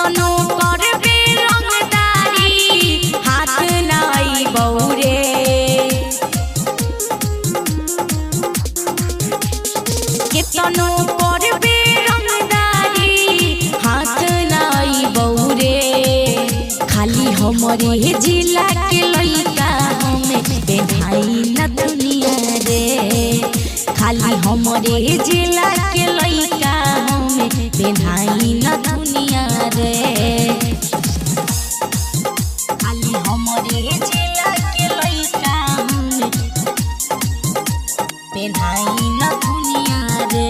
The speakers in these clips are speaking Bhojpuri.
केतनो करबे रंगदारी हाथ नाई बौरे। केतनो करबे रंगदारी हाथ नाई बौरे। खाली हमरे जिला के लइका हमें बेधाई न दुनिया रे। खाली हमरे जिला के लइका हमें बेधाई न दुनिया रे। खाली हमरे जिला के लइका हमें बेधाई न दुनिया रे।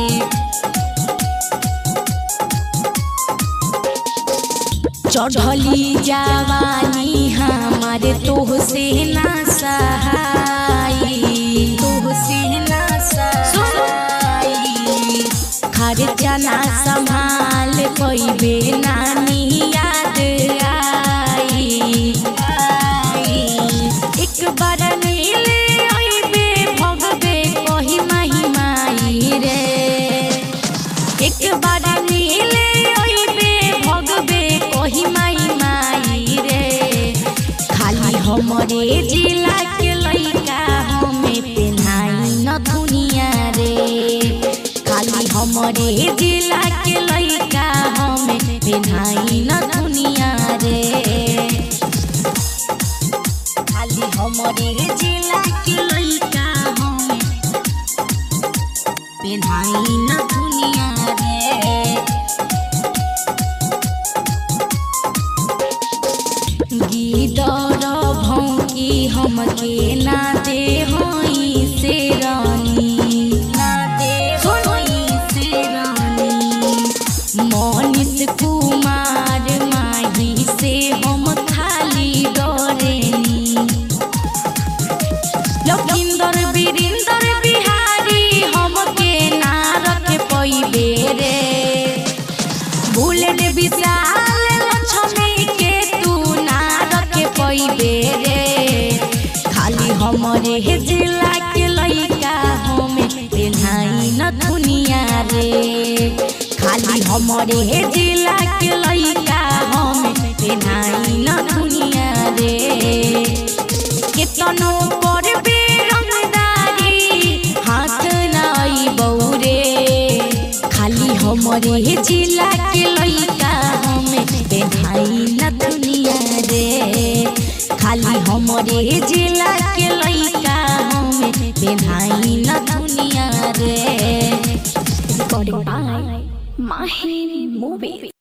चढ़ली जवानी हमारे तोह से ना सहाई। तोह से ना सहाई खर्चा ना संभाल पैबे नानी याद आई। एक बार मिले आइबे भगबे कही माही माई रे। एक बार मिले आइबे भगबे कही माई माई रे। खाली हमरे जिला के लइका हमें पेन्हाई न दुनिया रे। खाली हमरे जिला के लइका हमें पेन्हाई न दुनिया रे। खाली हमरे जिला के लइका हमें पेन्हाई न दुनिया रे। गिदर भौंकी हमके ना दे होई से रानी। ना दे होई से रानी मनीष कुमार माही से हम खाली डरेनी। लखिंदर वीरेंद्र बिहारी हमके ना रख पैबे रे। बुलेट विशाल लक्ष्मी के तू ना रख पैबे रे। खाली हमरे जिला के लइका हमें पेन्हाई न दुनिया रे। खाली हमरे जिला के लइका हमें पेन्हाई न दुनिया रे। केतनो करबे रंगदारी हाथ नाई बौरे। खाली हमरे जिला के लइका हमें पेन्हाई न दुनिया रे। खाली हमरे जिला के लइका हमें पेन्हाई न दुनिया रे। Recording by Mahi Movie।